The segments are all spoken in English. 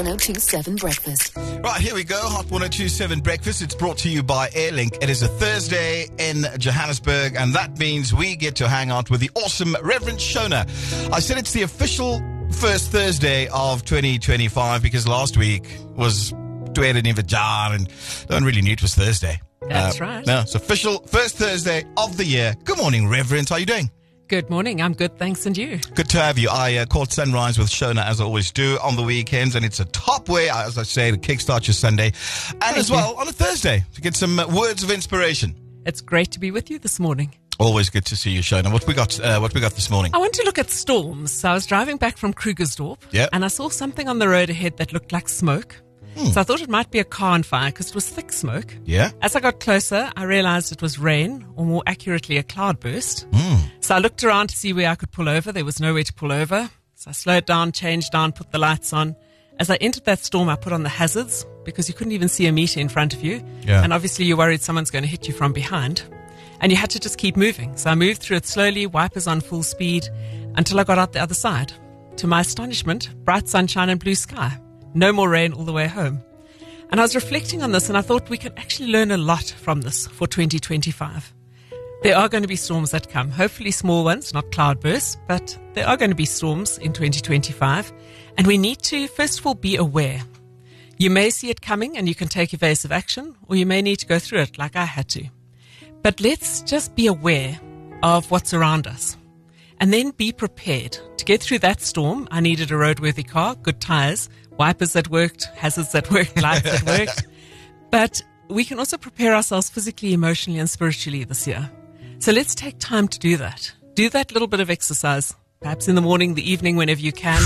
1027 Breakfast. Right, here we go. Hot 1027 Breakfast. It's brought to you by Airlink. It is a Thursday in Johannesburg, and that means we get to hang out with the awesome Reverend Shona. I said it's the official first Thursday of 2025 because last week was Tweede Nuwe Jaar and no one really knew it was Thursday. That's right. No, it's official first Thursday of the year. Good morning, Reverend. How are you doing? Good morning. I'm good, thanks, and you? Good to have you. I caught Sunrise with Shona, as I always do, on the weekends, and it's a top way, as I say, to kickstart your Sunday, and as well on a Thursday to get some words of inspiration. It's great to be with you this morning. Always good to see you, Shona. What we got this morning? I want to look at storms. So I was driving back from Krugersdorp, and I saw something on the road ahead that looked like smoke. So I thought it might be a car on fire because it was thick smoke. Yeah. As I got closer, I realized it was rain, or more accurately, a cloudburst. So I looked around to see where I could pull over. There was nowhere to pull over. So I slowed down, changed down, put the lights on. As I entered that storm, I put on the hazards because you couldn't even see a meter in front of you. Yeah. And obviously you're worried someone's going to hit you from behind. And you had to just keep moving. So I moved through it slowly, wipers on full speed, until I got out the other side. To my astonishment, bright sunshine and blue sky. No more rain all the way home. And I was reflecting on this, and I thought we can actually learn a lot from this for 2025. There are going to be storms that come, hopefully small ones, not cloudbursts, but there are going to be storms in 2025. And we need to, first of all, be aware. You may see it coming and you can take evasive action, or you may need to go through it like I had to. But let's just be aware of what's around us. And then be prepared. To get through that storm, I needed a roadworthy car, good tires, wipers that worked, hazards that worked, lights that worked. But we can also prepare ourselves physically, emotionally, and spiritually this year. So let's take time to do that. Do that little bit of exercise, perhaps in the morning, the evening, whenever you can.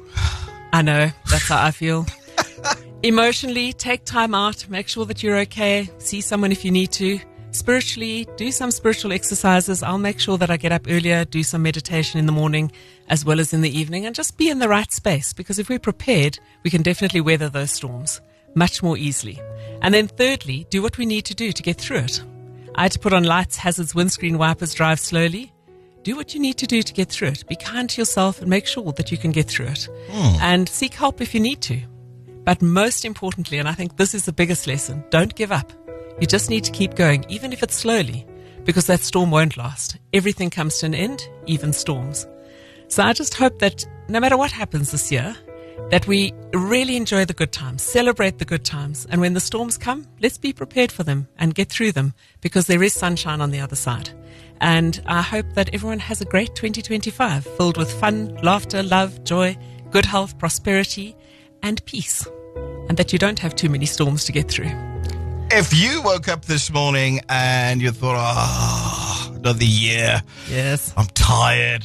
I know, that's how I feel. Emotionally, take time out, make sure that you're okay, see someone if you need to. Spiritually, do some spiritual exercises. I'll make sure that I get up earlier, do some meditation in the morning as well as in the evening, and just be in the right space, because if we're prepared, we can definitely weather those storms much more easily. And then thirdly, do what we need to do to get through it. I had to put on lights, hazards, windscreen wipers, drive slowly. Do what you need to do to get through it. Be kind to yourself and make sure that you can get through it. And seek help if you need to. But most importantly, and I think this is the biggest lesson, don't give up. You just need to keep going, even if it's slowly, because that storm won't last. Everything comes to an end, even storms. So I just hope that no matter what happens this year, that we really enjoy the good times, celebrate the good times. And when the storms come, let's be prepared for them and get through them, because there is sunshine on the other side. And I hope that everyone has a great 2025 filled with fun, laughter, love, joy, good health, prosperity, and peace. And that you don't have too many storms to get through. If you woke up this morning and you thought, another year. Yes. I'm tired.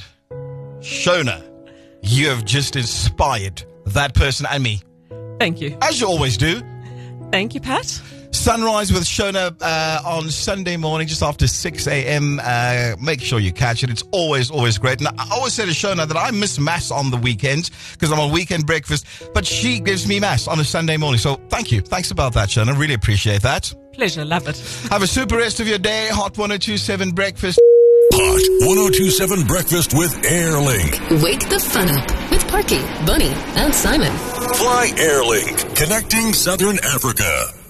Shona, you have just inspired that person and me. Thank you. As you always do. Thank you, Pat. Sunrise with Shona on Sunday morning, just after 6 a.m. Make sure you catch it. It's always great. And I always say to Shona that I miss Mass on the weekends because I'm on weekend breakfast, but she gives me Mass on a Sunday morning. So thank you. Thanks about that, Shona. Really appreciate that. Pleasure. Love it. Have a super rest of your day. Hot 1027 Breakfast. Hot 1027 Breakfast with Airlink. Wake the fun up with Parky, Bunny, and Simon. Fly Airlink, connecting Southern Africa.